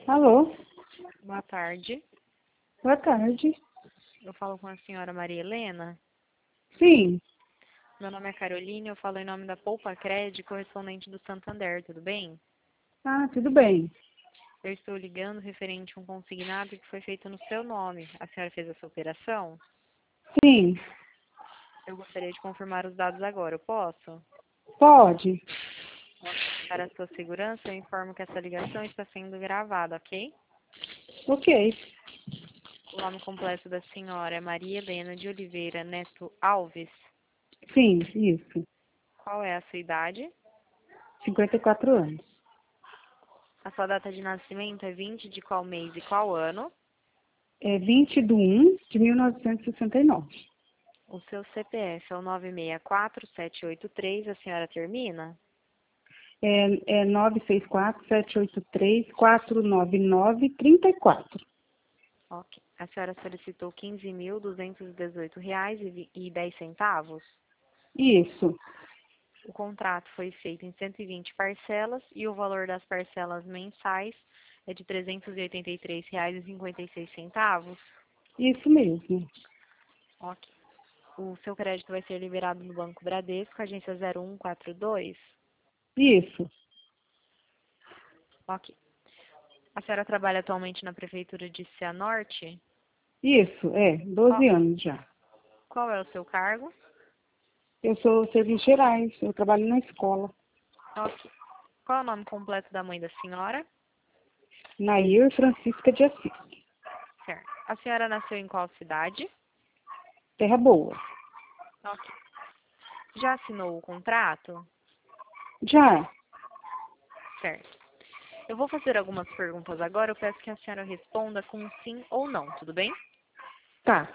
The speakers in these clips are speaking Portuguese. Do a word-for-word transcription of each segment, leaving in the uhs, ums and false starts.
Alô, Boa tarde. boa tarde. Eu falo com a senhora Maria Helena. Sim, Meu nome é Caroline, eu falo em nome da Poupa Cred, correspondente do Santander, tudo bem? ah, tudo bem. Eu estou ligando referente a um consignado que foi feito no seu nome. A senhora fez essa operação? Sim, Eu gostaria de confirmar os dados agora, eu posso? pode. Para a sua segurança, eu informo que essa ligação está sendo gravada, ok? Ok. O nome completo da senhora é Maria Helena de Oliveira Neto Alves. Sim, isso. Qual é a sua idade? cinquenta e quatro anos. A sua data de nascimento é vinte de qual mês e qual ano? É vinte de um de mil novecentos e sessenta e nove. O seu C P F é o nove seis quatro sete oito três, a senhora termina? É, é nove seis quatro sete oito três quatro nove nove três quatro. Ok. A senhora solicitou quinze mil duzentos e dezoito reais e dez centavos. Isso, O contrato foi feito em cento e vinte parcelas e o valor das parcelas mensais é de trezentos e oitenta e três reais e cinquenta e seis centavos. isso mesmo. Ok. O seu crédito vai ser liberado no Banco Bradesco, agência zero um quatro dois. Isso, Ok. A senhora trabalha atualmente na Prefeitura de Cianorte? isso, é, Qual, doze anos já. qual é o seu cargo? Eu sou serviços gerais, eu trabalho na escola. Ok. Qual é o nome completo da mãe da senhora? Nair Francisca de Assis. Certo. A senhora nasceu em qual cidade? Terra Boa. Ok. Já assinou o contrato? Já, Certo. Eu vou fazer algumas perguntas agora. Eu peço que a senhora responda com sim ou não, tudo bem? tá.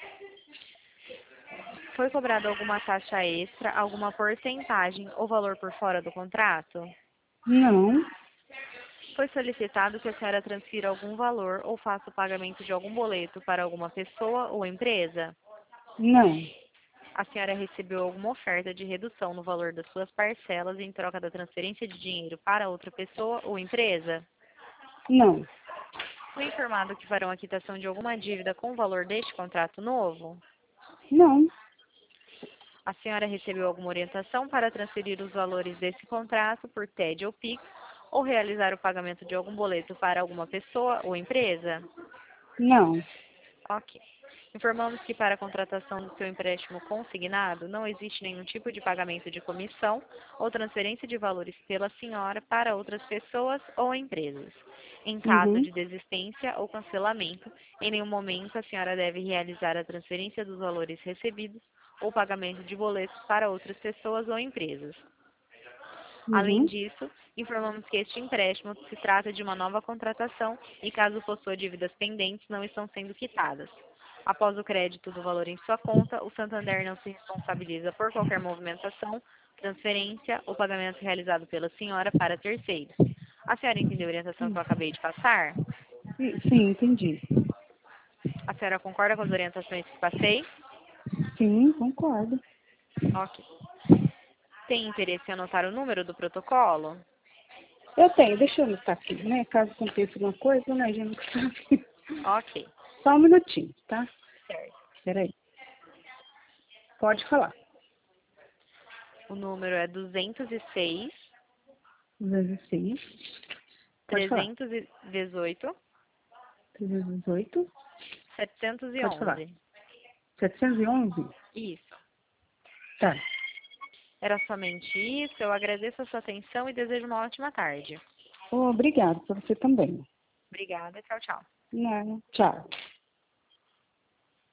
Foi cobrada alguma taxa extra, alguma porcentagem ou valor por fora do contrato? Não, Foi solicitado que a senhora transfira algum valor ou faça o pagamento de algum boleto para alguma pessoa ou empresa? não, A senhora recebeu alguma oferta de redução no valor das suas parcelas em troca da transferência de dinheiro para outra pessoa ou empresa? não, Foi informado que farão a quitação de alguma dívida com o valor deste contrato novo? não, A senhora recebeu alguma orientação para transferir os valores desse contrato por T E D ou Pix ou realizar o pagamento de algum boleto para alguma pessoa ou empresa? não. Ok. Informamos que para a contratação do seu empréstimo consignado não existe nenhum tipo de pagamento de comissão ou transferência de valores pela senhora para outras pessoas ou empresas. Em caso Uhum, de desistência ou cancelamento, em nenhum momento a senhora deve realizar a transferência dos valores recebidos ou pagamento de boletos para outras pessoas ou empresas. Além uhum, disso, informamos que este empréstimo se trata de uma nova contratação e, caso possua dívidas pendentes, não estão sendo quitadas. Após o crédito do valor em sua conta, o Santander não se responsabiliza por qualquer movimentação, transferência ou pagamento realizado pela senhora para terceiros. A senhora entendeu a orientação que eu acabei de passar? sim, sim, entendi. A senhora concorda com as orientações que passei? Sim, concordo. Ok. Tem interesse em anotar o número do protocolo? Eu tenho, deixa eu anotar aqui, né? Caso aconteça alguma coisa, né, a gente nunca sabe. Ok. Só um minutinho, tá? Certo. Peraí. Pode falar. O número é duzentos e seis, dezesseis. Pode falar. trezentos e dezoito, trezentos e dezoito. setecentos e Pode falar. onze. setecentos e onze. Isso. Tá. Era somente isso. Eu agradeço a sua atenção e desejo uma ótima tarde. Oh, obrigado, para você também. Obrigada. Tchau, tchau. Não, tchau.